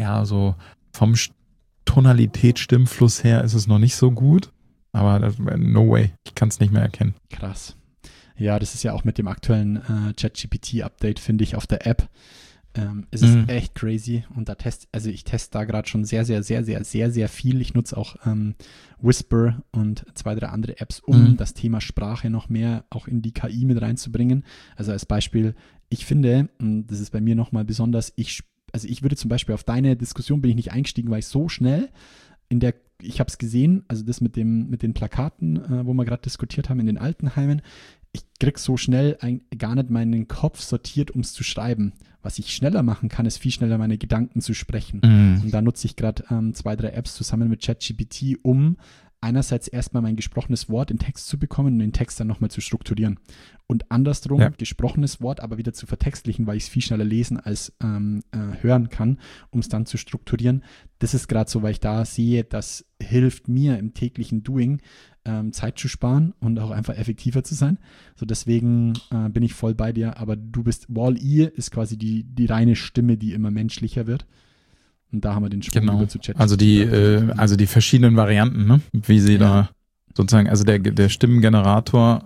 vom Tonalität, Stimmfluss her ist es noch nicht so gut, aber no way, ich kann es nicht mehr erkennen. Krass. Ja, das ist ja auch mit dem aktuellen ChatGPT-Update, finde ich, auf der App. Es ist echt crazy und ich teste da gerade schon sehr, sehr, sehr, sehr, sehr, sehr viel. Ich nutze auch Whisper und 2, 3 andere Apps, um das Thema Sprache noch mehr auch in die KI mit reinzubringen. Also als Beispiel, ich finde, und das ist bei mir nochmal besonders, ich würde zum Beispiel auf deine Diskussion bin ich nicht eingestiegen, weil ich so schnell ich habe es gesehen, also das mit den Plakaten, wo wir gerade diskutiert haben in den Altenheimen, ich krieg so schnell gar nicht meinen Kopf sortiert, um es zu schreiben. Was ich schneller machen kann, ist viel schneller meine Gedanken zu sprechen. Und da nutze ich gerade 2, 3 Apps zusammen mit ChatGPT, um einerseits erstmal mein gesprochenes Wort in Text zu bekommen und den Text dann nochmal zu strukturieren. Und andersrum gesprochenes Wort aber wieder zu vertextlichen, weil ich es viel schneller lesen als hören kann, um es dann zu strukturieren. Das ist gerade so, weil ich da sehe, das hilft mir im täglichen Doing, Zeit zu sparen und auch einfach effektiver zu sein. So deswegen bin ich voll bei dir, aber Wall-E ist quasi die reine Stimme, die immer menschlicher wird. Und da haben wir den Sprung über zu ChatGPT. Also die verschiedenen Varianten, ne? Wie sie da sozusagen, also der Stimmengenerator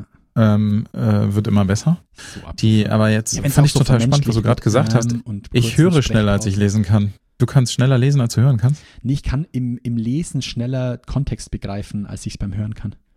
wird immer besser. So aber jetzt fand ich so total spannend, was du gerade gesagt hast. Ich höre schneller, als ich lesen kann. Du kannst schneller lesen, als du hören kannst? Nee, ich kann im Lesen schneller Kontext begreifen, als ich es beim Hören kann.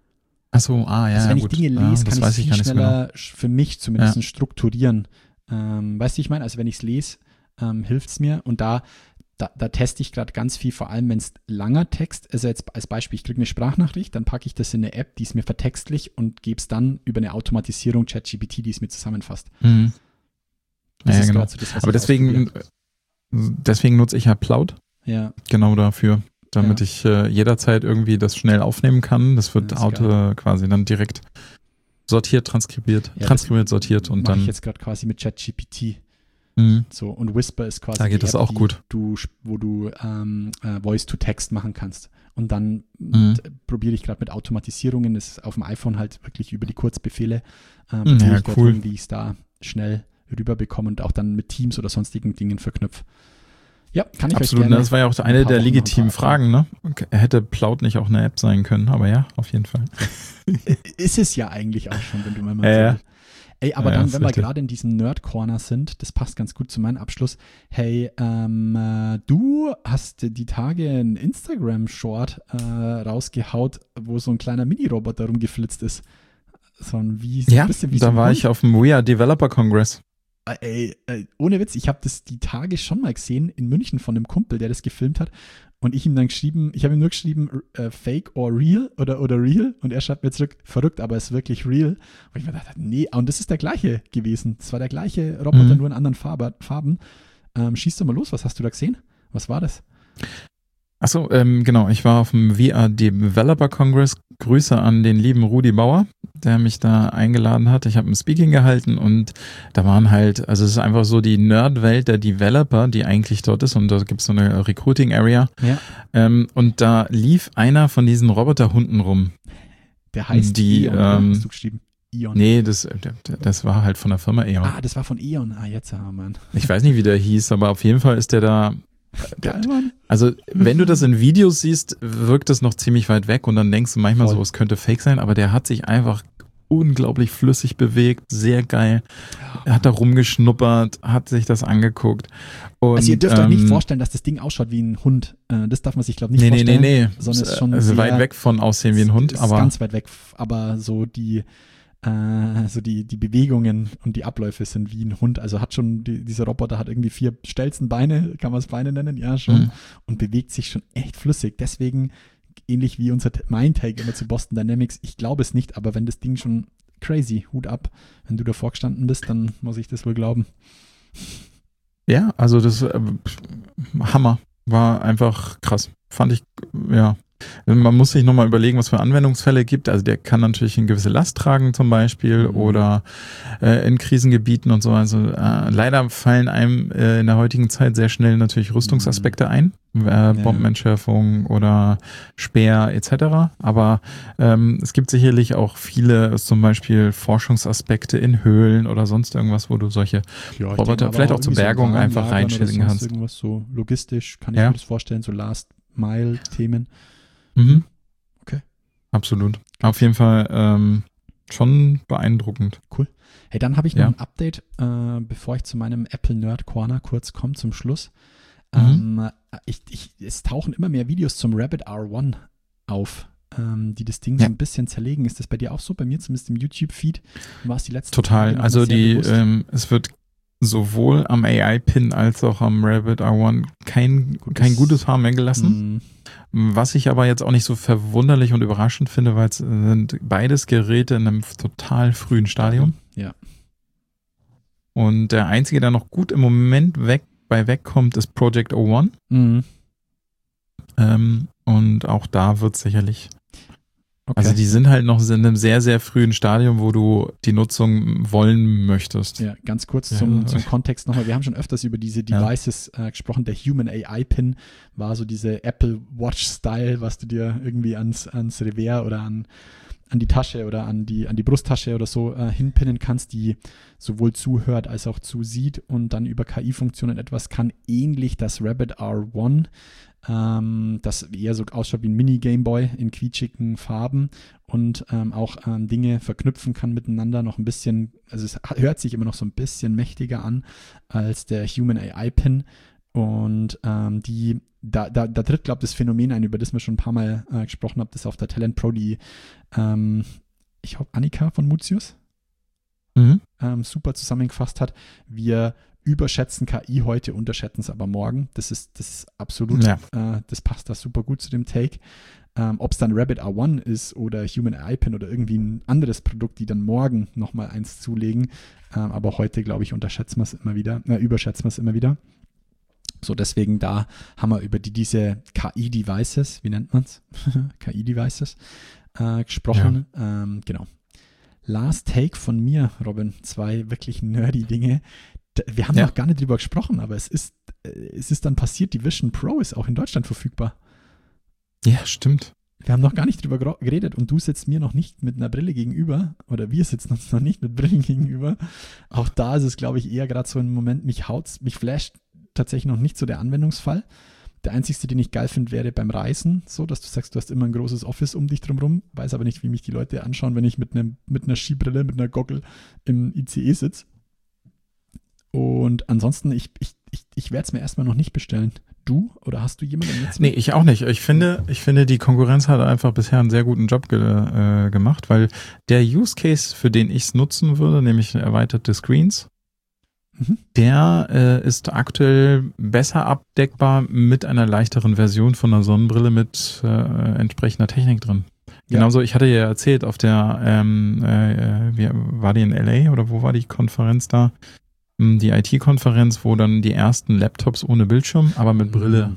Achso, ja, Also wenn ich gut. Dinge lese, das kann weiß ich ich viel gar nicht so schneller für mich zumindest Ja. strukturieren. Weißt du, wie ich meine? Also wenn ich es lese, hilft es mir. Und da teste ich gerade ganz viel, vor allem wenn es langer Text, also jetzt als Beispiel, ich kriege eine Sprachnachricht, dann packe ich das in eine App, die ist mir vertextlich und gebe es dann über eine Automatisierung ChatGPT, die es mir zusammenfasst. Mhm. Das Ja, ist genau. gerade so das, was Aber ich deswegen nutze ich ja Plaud ja, genau dafür, damit Ja. ich jederzeit irgendwie das schnell aufnehmen kann. Das wird Ja, das ist quasi dann direkt sortiert, transkribiert, sortiert und mache ich dann. jetzt gerade quasi mit ChatGPT. Mhm. So, und Whisper ist quasi Da geht die das App, auch gut. wo du Voice-to-Text machen kannst. Und dann probiere ich gerade mit Automatisierungen, das ist auf dem iPhone halt wirklich über die Kurzbefehle, probiere ich gerade cool. rum, wie ich es da schnell rüberbekomme und auch dann mit Teams oder sonstigen Dingen verknüpfe. Ja, kann ich Absolut, euch gerne. das war ja auch eine der legitimen Fragen, ne? Hätte Plaud nicht auch eine App sein können, aber ja, auf jeden Fall. Ist es ja eigentlich auch schon, wenn du mal Ja. so. Ey, aber Ja, dann, ist wenn wir richtig. gerade in diesem Nerd-Corner sind, das passt ganz gut zu meinem Abschluss. Hey, du hast die Tage einen Instagram-Short rausgehaut, wo so ein kleiner Mini-Roboter rumgeflitzt ist. So ein Ja, bisschen wie da so ein war Hund. ich auf dem We Are Developer Congress. Ey, ohne Witz, ich habe das die Tage schon mal gesehen in München von einem Kumpel, der das gefilmt hat. Und ich habe ihm nur geschrieben, fake or real oder real. Und er schreibt mir zurück, verrückt, aber es ist wirklich real. Und ich mir dachte, nee, und das ist der gleiche gewesen. Es war der gleiche Roboter, nur in anderen Farben. Schieß doch mal los, was hast du da gesehen? Was war das? Achso, genau, ich war auf dem VR Developer Congress. Grüße an den lieben Rudi Bauer, der mich da eingeladen hat. Ich habe ein Speaking gehalten und da waren halt, also es ist einfach so die Nerdwelt der Developer, die eigentlich dort ist, und da gibt es so eine Recruiting Area. Ja. Und da lief einer von diesen Roboterhunden rum. Der heißt Die, Eon, oder? Hast du geschrieben? Eon. Nee, das war halt von der Firma Eon. Ah, das war von Eon. Ah, jetzt, Mann. Ich weiß nicht, wie der hieß, aber auf jeden Fall ist der da. Geil, Mann. Also, wenn du das in Videos siehst, wirkt das noch ziemlich weit weg und dann denkst du manchmal Voll. so, es könnte fake sein, aber der hat sich einfach unglaublich flüssig bewegt, sehr geil. Er hat da rumgeschnuppert, hat sich das angeguckt. Und, Also ihr dürft euch nicht vorstellen, dass das Ding ausschaut wie ein Hund. Das darf man sich, glaube ich, nicht vorstellen. Nee. Sondern es ist schon also sehr, weit weg von aussehen wie ein Hund, ist aber ganz weit weg, aber so die Bewegungen und die Abläufe sind wie ein Hund. Also hat schon, dieser Roboter hat irgendwie 4 Stelzenbeine, kann man es Beine nennen? Ja, schon. Mhm. Und bewegt sich schon echt flüssig. Deswegen, ähnlich wie mein Take immer zu Boston Dynamics, ich glaube es nicht, aber wenn das Ding schon crazy, Hut ab, wenn du davor gestanden bist, dann muss ich das wohl glauben. ja, also das Hammer, war einfach krass. Fand ich, ja. Man muss sich nochmal überlegen, was für Anwendungsfälle gibt. Also der kann natürlich eine gewisse Last tragen zum Beispiel oder in Krisengebieten und so. Also leider fallen einem in der heutigen Zeit sehr schnell natürlich Rüstungsaspekte ein. Bombenentschärfung oder Speer etc. Aber es gibt sicherlich auch viele, zum Beispiel Forschungsaspekte in Höhlen oder sonst irgendwas, wo du solche Roboter vielleicht auch zur Bergung einfach reinschicken kannst. Irgendwas so logistisch, kann ich mir das vorstellen, so Last-Mile-Themen. Mhm. Okay. Absolut. Auf jeden Fall schon beeindruckend. Cool. Hey, dann habe ich noch ein Update, bevor ich zu meinem Apple Nerd Corner kurz komme zum Schluss. Es tauchen immer mehr Videos zum Rabbit R1 auf, die das Ding so ein bisschen zerlegen. Ist das bei dir auch so? Bei mir zumindest im YouTube-Feed. War es die letzten Total. Tage Also sehr bewusst. es wird sowohl am AI-Pin als auch am Rabbit R1 kein gutes Haar mehr gelassen. Was ich aber jetzt auch nicht so verwunderlich und überraschend finde, weil es sind beides Geräte in einem total frühen Stadium. Ja. Und der einzige, der noch gut im Moment wegkommt, ist Project O1. Und auch da wird sicherlich. Okay. Also die sind halt noch in einem sehr, sehr frühen Stadium, wo du die Nutzung wollen möchtest. Ja, ganz kurz zum Kontext nochmal. Wir haben schon öfters über diese Devices gesprochen. Der Human AI Pin war so diese Apple Watch Style, was du dir irgendwie ans Revers oder an die Tasche oder an die Brusttasche oder so hinpinnen kannst, die sowohl zuhört als auch zusieht und dann über KI-Funktionen etwas kann, ähnlich das Rabbit R1, das eher so ausschaut wie ein Mini-Gameboy in quietschigen Farben und auch Dinge verknüpfen kann miteinander, noch ein bisschen, also es hört sich immer noch so ein bisschen mächtiger an als der Human AI Pin. Und da tritt, glaube ich, das Phänomen ein, über das wir schon ein paar Mal gesprochen haben, das auf der Talent Pro die ich hoffe Annika von Mutius, super zusammengefasst hat. Wir überschätzen KI heute, unterschätzen es aber morgen. Das ist absolut, das passt da super gut zu dem Take. Ob es dann Rabbit R1 ist oder Human AI Pin oder irgendwie ein anderes Produkt, die dann morgen nochmal eins zulegen. Aber heute, glaube ich, überschätzen wir es immer wieder. So, deswegen da haben wir über diese KI-Devices, wie nennt man es? KI-Devices gesprochen. Ja. Genau. Last Take von mir, Robin, 2 wirklich nerdy Dinge. Wir haben noch gar nicht drüber gesprochen, aber es ist dann passiert, die Vision Pro ist auch in Deutschland verfügbar. Ja, stimmt. Wir haben noch gar nicht drüber geredet und du sitzt mir noch nicht mit einer Brille gegenüber oder wir sitzen uns noch nicht mit Brillen gegenüber. Auch da ist es, glaube ich, eher gerade so ein Moment, mich flasht tatsächlich noch nicht so der Anwendungsfall. Der einzigste, den ich geil finde, wäre beim Reisen, so dass du sagst, du hast immer ein großes Office um dich drumherum, weiß aber nicht, wie mich die Leute anschauen, wenn ich mit einer Skibrille, mit einer Goggle im ICE sitze. Und ansonsten, ich werde es mir erstmal noch nicht bestellen. Du? Oder hast du jemanden jetzt? Nee, ich auch nicht. Ich finde, die Konkurrenz hat einfach bisher einen sehr guten Job gemacht, weil der Use Case, für den ich es nutzen würde, nämlich erweiterte Screens, der ist aktuell besser abdeckbar mit einer leichteren Version von einer Sonnenbrille mit entsprechender Technik drin. Genauso, ich hatte ja erzählt, auf der, war die in LA oder wo war die Konferenz da? Die IT-Konferenz, wo dann die ersten Laptops ohne Bildschirm, aber mit Brille.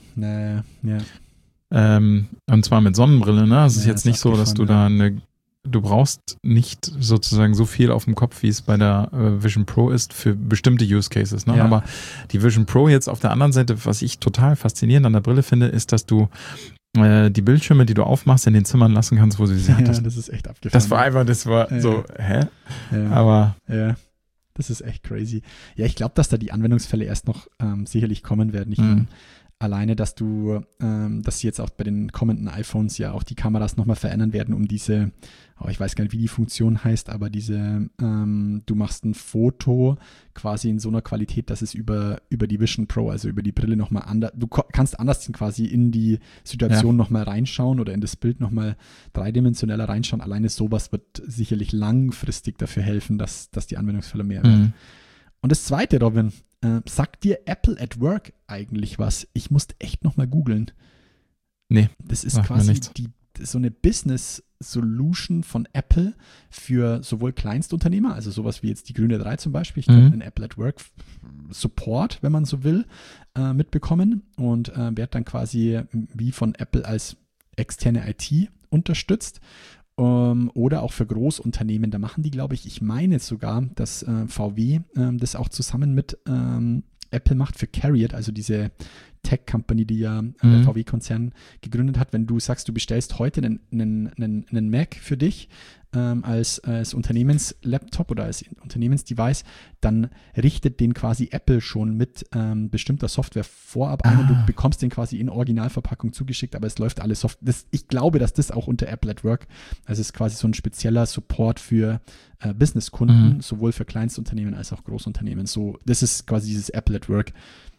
Und zwar mit Sonnenbrille, ne? Es ist jetzt nicht so, dass du du brauchst nicht sozusagen so viel auf dem Kopf, wie es bei der Vision Pro ist für bestimmte Use Cases, ne? Ja. Aber die Vision Pro jetzt auf der anderen Seite, was ich total faszinierend an der Brille finde, ist, dass du die Bildschirme, die du aufmachst, in den Zimmern lassen kannst, wo du sie hattest. Ja, das ist echt abgefahren. Das war so, hä? Ja. Aber das ist echt crazy. Ja, ich glaube, dass da die Anwendungsfälle erst noch sicherlich kommen werden. Ich meine, alleine, dass sie jetzt auch bei den kommenden iPhones ja auch die Kameras nochmal verändern werden, um diese, ich weiß gar nicht, wie die Funktion heißt, aber du machst ein Foto quasi in so einer Qualität, dass es über die Vision Pro, also über die Brille nochmal anders, du kannst anders quasi in die Situation nochmal reinschauen oder in das Bild nochmal dreidimensioneller reinschauen. Alleine sowas wird sicherlich langfristig dafür helfen, dass die Anwendungsfälle mehr werden. Und das Zweite, Robin, sagt dir Apple at Work eigentlich was? Ich musste echt nochmal googeln. Nee. Das ist quasi so eine Business-Solution von Apple für sowohl Kleinstunternehmer, also sowas wie jetzt die Grüne 3 zum Beispiel. Ich kann einen Apple at Work Support, wenn man so will, mitbekommen und werde dann quasi wie von Apple als externe IT unterstützt. Oder auch für Großunternehmen, da machen die, glaube ich meine sogar, dass VW das auch zusammen mit Apple macht für Carriot, also diese Tech-Company, die ja der VW-Konzern gegründet hat. Wenn du sagst, du bestellst heute einen Mac für dich als Unternehmenslaptop oder als Unternehmensdevice, dann richtet den quasi Apple schon mit bestimmter Software vorab ein und du bekommst den quasi in Originalverpackung zugeschickt, aber es läuft alles ich glaube, dass das auch unter Apple at Work, also es ist quasi so ein spezieller Support für Businesskunden, sowohl für Kleinstunternehmen als auch Großunternehmen. So, das ist quasi dieses Apple at Work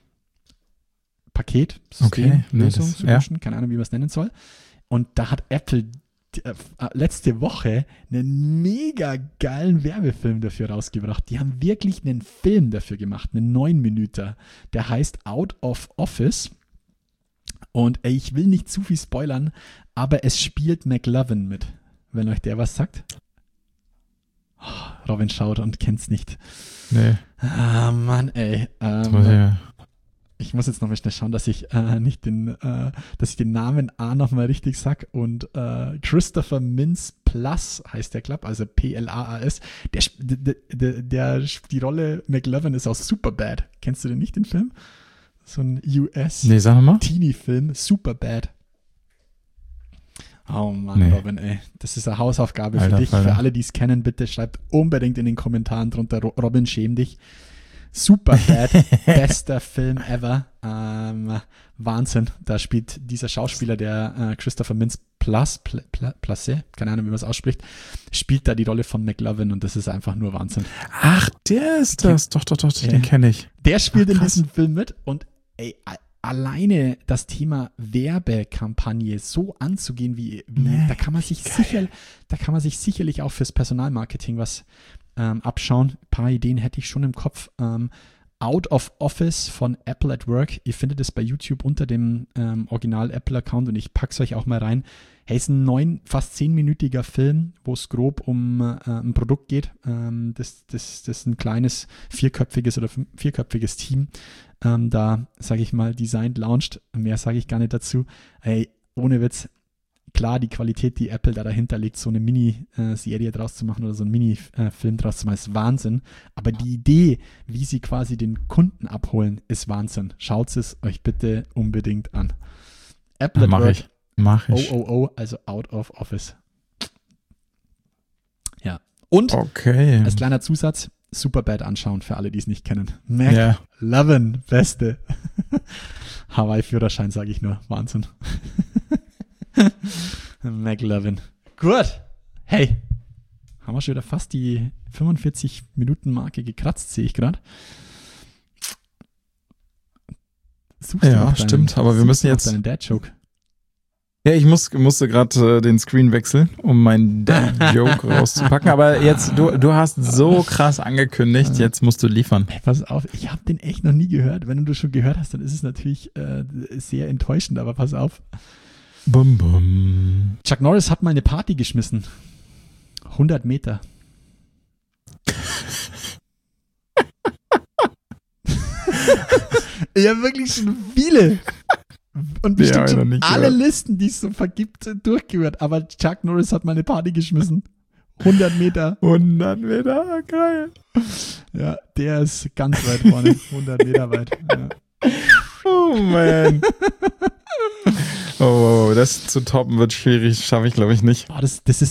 Paket, System, Lösung, Solution, keine Ahnung, wie man es nennen soll. Und da hat Apple letzte Woche einen mega geilen Werbefilm dafür rausgebracht. Die haben wirklich einen Film dafür gemacht, einen 9-Minüter. Der heißt Out of Office. Und ich will nicht zu viel spoilern, aber es spielt McLovin mit, wenn euch der was sagt. Robin schaut und kennt's nicht. Nee. Mann, ey. Ich muss jetzt noch mal schnell schauen, dass ich den Namen nochmal richtig sag. Und Christopher Mintz Plus heißt der Club, also P-L-A-A-S. Die Rolle McLovin ist aus Superbad. Kennst du den nicht, den Film? So ein US-Teenie-Film, Superbad. Oh Mann, Robin, ey. Das ist eine Hausaufgabe für dich. Für alle, die es kennen, bitte schreibt unbedingt in den Kommentaren drunter, Robin, schäm dich. Superbad, bester Film ever. Wahnsinn. Da spielt dieser Schauspieler, der Christopher Mintz Plus, keine Ahnung, wie man es ausspricht, spielt da die Rolle von McLovin und das ist einfach nur Wahnsinn. Ach, der ist das. Doch, den kenne ich. Der spielt in diesem Film mit und ey, alleine das Thema Werbekampagne so anzugehen, da kann man sich sicherlich auch fürs Personalmarketing was abschauen. Ein paar Ideen hätte ich schon im Kopf. Out of Office von Apple at Work. Ihr findet es bei YouTube unter dem Original Apple-Account und ich packe es euch auch mal rein. Hey, ist ein fast 10-minütiger Film, wo es grob um ein Produkt geht. Das ein kleines vierköpfiges Team da, sage ich mal, designt, launched. Mehr sage ich gar nicht dazu. Hey, ohne Witz, klar, die Qualität, die Apple da dahinter legt, so eine Mini-Serie draus zu machen oder so einen Mini-Film draus zu machen, ist Wahnsinn. Aber die Idee, wie sie quasi den Kunden abholen, ist Wahnsinn. Schaut es euch bitte unbedingt an. Apple at Work. Mach ich. Also Out of Office. Ja. Und okay. Als kleiner Zusatz, Superbad anschauen für alle, die es nicht kennen. McLovin, Beste. Hawaii-Führerschein, sage ich nur. Wahnsinn. McLovin. Gut. Hey, haben wir schon wieder fast die 45-Minuten-Marke gekratzt, sehe ich gerade. Ja, stimmt, aber wir müssen jetzt deinen Dad-Joke. Ja, ich musste gerade den Screen wechseln, um meinen Dad-Joke rauszupacken. Aber jetzt, du hast so krass angekündigt, jetzt musst du liefern. Hey, pass auf, ich habe den echt noch nie gehört. Wenn du schon gehört hast, dann ist es natürlich sehr enttäuschend, aber pass auf. Bum, bum. Chuck Norris hat mal eine Party geschmissen. 100 Meter. Ja, wirklich schon viele. Und bestimmt schon alle Listen, die es so vergibt, durchgehört. Aber Chuck Norris hat mal eine Party geschmissen. 100 Meter. 100 Meter, geil. Ja, der ist ganz weit vorne. 100 Meter weit. Ja. Oh, man. Oh, das zu toppen wird schwierig. Schaffe ich, glaube ich, nicht. Oh,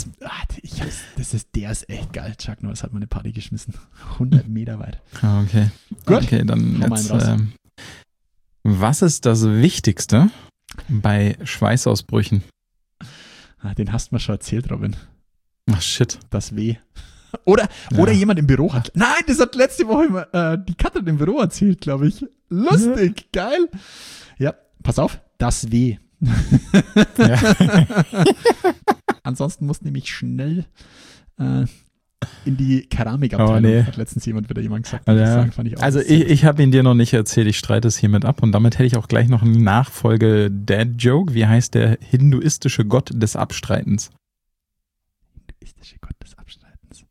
der ist echt geil. Chuck Norris hat mal eine Party geschmissen. 100 Meter weit. Okay. Gut. Okay, dann jetzt, was ist das Wichtigste bei Schweißausbrüchen? Den hast du mir schon erzählt, Robin. Ach, shit. Das Weh. Oder jemand im Büro hat. Nein, das hat letzte Woche die Katrin im Büro erzählt, glaube ich. Lustig, geil. Ja, pass auf. Das Weh. Ja. Ansonsten muss nämlich schnell in die Keramikabteilung. Oh, nee. Hat letztens jemand gesagt. Ja. Also ich habe ihn dir noch nicht erzählt, ich streite es hiermit ab und damit hätte ich auch gleich noch eine Nachfolge-Dad-Joke. Wie heißt der hinduistische Gott des Abstreitens? Hinduistische Gott des Abstreitens.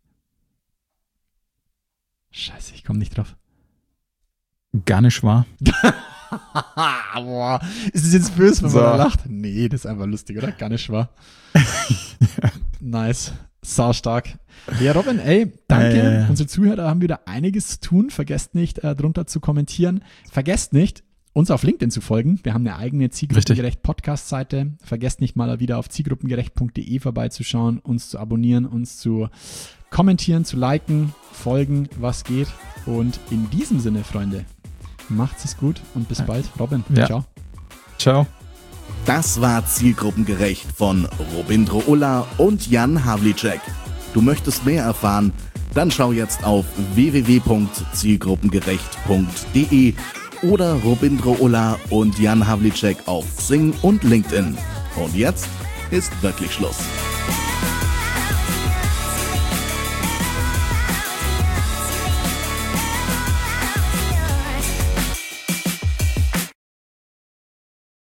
Scheiße, ich komme nicht drauf. Ganeshwar. Boah. Ist es jetzt böse, wenn man da lacht? Nee, das ist einfach lustig, oder? Ganeshwar. Ja. Nice. Sau stark. Ja, Robin, ey, danke. Unsere Zuhörer haben wieder einiges zu tun. Vergesst nicht, drunter zu kommentieren. Vergesst nicht, uns auf LinkedIn zu folgen. Wir haben eine eigene Zielgruppengerecht Podcast-Seite. Vergesst nicht mal wieder auf zielgruppengerecht.de vorbeizuschauen, uns zu abonnieren, uns zu kommentieren, zu liken, folgen, was geht. Und in diesem Sinne, Freunde, macht's es gut und bis bald. Robin, ciao. Ciao. Das war Zielgruppengerecht von Robindro Ulla und Jan Havlicek. Du möchtest mehr erfahren? Dann schau jetzt auf www.zielgruppengerecht.de oder Robindro Ulla und Jan Havlicek auf Xing und LinkedIn. Und jetzt ist wirklich Schluss.